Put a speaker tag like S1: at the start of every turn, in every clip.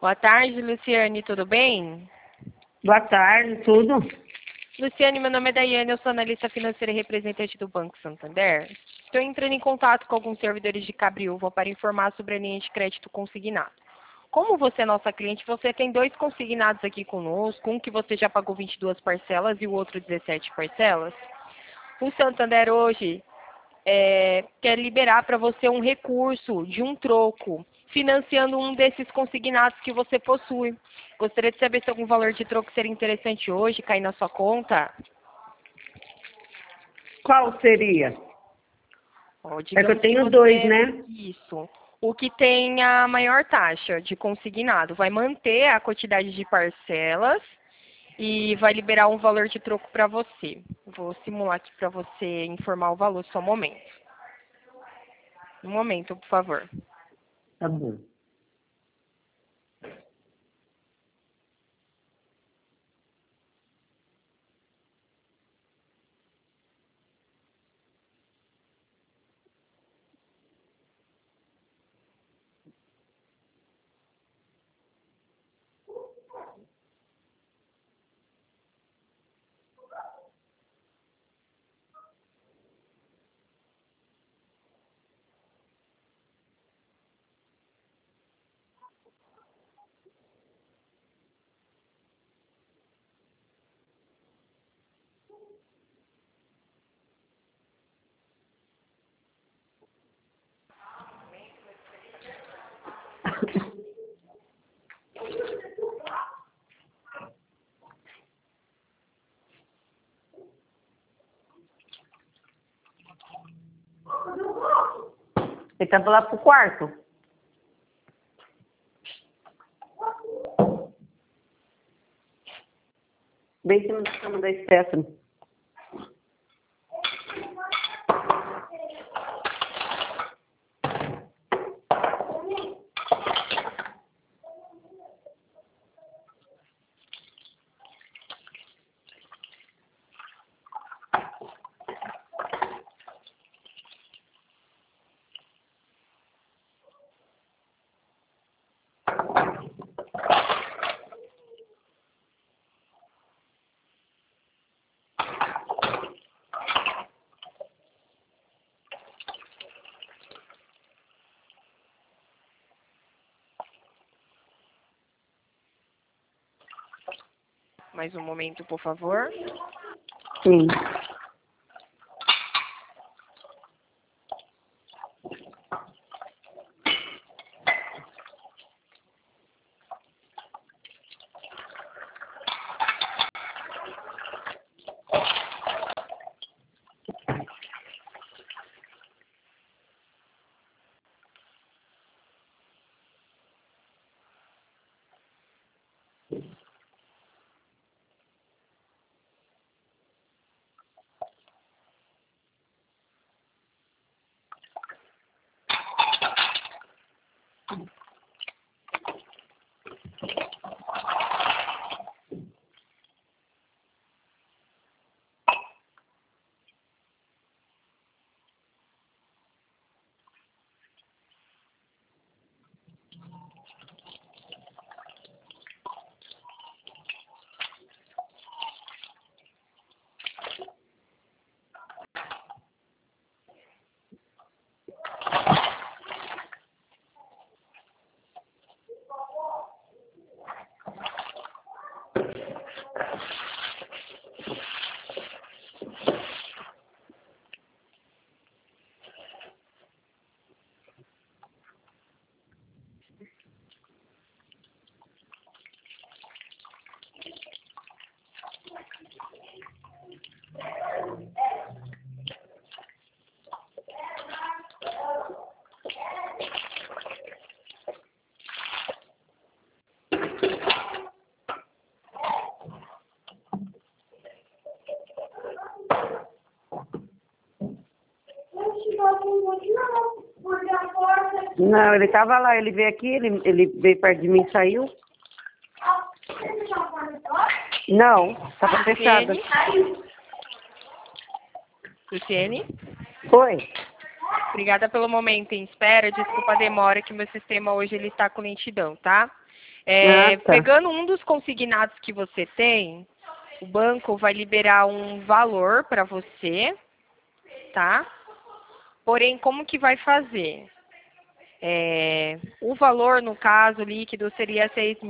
S1: Boa tarde, Luciane, tudo bem?
S2: Boa tarde, tudo?
S1: Luciane, meu nome é Daiane, eu sou analista financeira e representante do Banco Santander. Estou entrando em contato com alguns servidores de Cabriúva para informar sobre a linha de crédito consignado. Como você é nossa cliente, você tem 2 consignados aqui conosco, um que você já pagou 22 parcelas e o outro 17 parcelas. O Santander hoje quer liberar para você um recurso de um troco, financiando um desses consignados que você possui. Gostaria de saber se algum valor de troco seria interessante hoje, cair na sua conta.
S2: Qual seria?
S1: Ó,
S2: É que
S1: digamos
S2: eu tenho
S1: você-
S2: 2, né?
S1: Isso. O que tem a maior taxa de consignado vai manter a quantidade de parcelas e vai liberar um valor de troco para você. Vou simular aqui para você informar o valor, só um momento. Um momento, por favor.
S2: Tá bom. Ele tá lá pro quarto? Bem em cima da cama da Stephanie.
S1: Mais um momento, por favor.
S2: Sim. Não, ele tava lá, ele veio aqui, ele veio perto de mim e saiu. Não, tava fechada.
S1: Luciene?
S2: Foi?
S1: Obrigada pelo momento em espera. Desculpa a demora que meu sistema hoje ele está com lentidão, tá?
S2: Ah, tá.
S1: Pegando um dos consignados que você tem, o banco vai liberar um valor para você, tá? Porém, como que vai fazer? O valor, no caso, líquido seria R$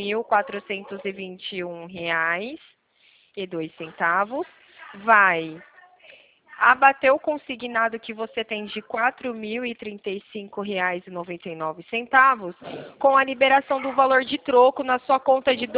S1: 6.421,02. Vai abater o consignado que você tem de R$ 4.035,99 com a liberação do valor de troco na sua conta de R$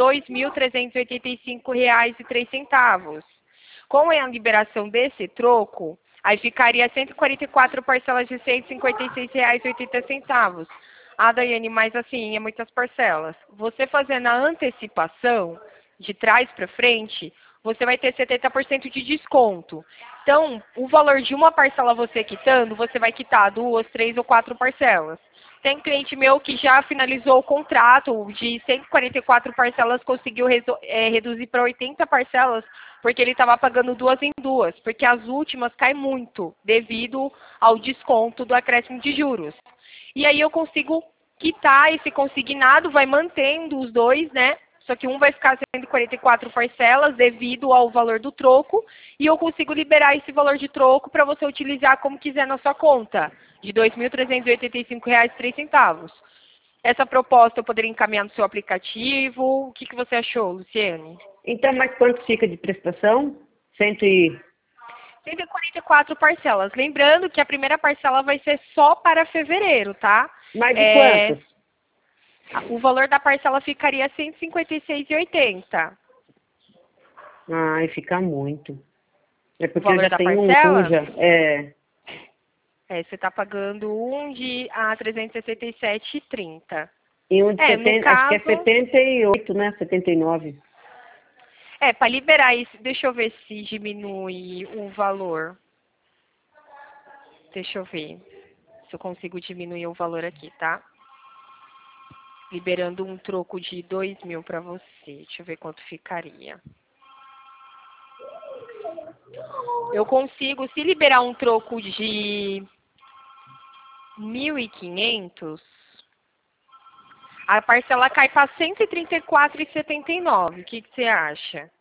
S1: 2.385,03. Com a liberação desse troco, aí ficaria 144 parcelas de R$ 156,80. Ah, Daiane, mas assim, é muitas parcelas. Você fazendo a antecipação, de trás para frente, você vai ter 70% de desconto. Então, o valor de uma parcela você quitando, você vai quitar 2, 3 ou 4 parcelas. Tem cliente meu que já finalizou o contrato de 144 parcelas, conseguiu reduzir para 80 parcelas, porque ele estava pagando 2 em 2, porque as últimas caem muito, devido ao desconto do acréscimo de juros. E aí eu consigo quitar esse consignado, vai mantendo os dois, né? Só que um vai ficar 144 parcelas devido ao valor do troco, e eu consigo liberar esse valor de troco para você utilizar como quiser na sua conta, de R$ 2.385,03. Essa proposta eu poderia encaminhar no seu aplicativo. O que você achou, Luciene?
S2: Então, mas quanto fica de prestação?
S1: 144 parcelas. Lembrando que a primeira parcela vai ser só para fevereiro, tá?
S2: Mais de quantos?
S1: O valor da parcela ficaria R$ 156,80.
S2: Ai, fica muito. É porque
S1: O
S2: eu
S1: valor
S2: já
S1: da
S2: tenho
S1: parcela?
S2: um já.
S1: Você está pagando um de a R$ 367,30.
S2: E um de
S1: No
S2: 70, acho que é
S1: caso,
S2: 78, né? 79.
S1: para liberar isso, deixa eu ver se diminui o valor. Deixa eu ver se eu consigo diminuir o valor aqui, tá? Liberando um troco de 2.000 para você. Deixa eu ver quanto ficaria. Eu consigo, se liberar um troco de 1.500, a parcela cai para R$ 134,79. O que você acha?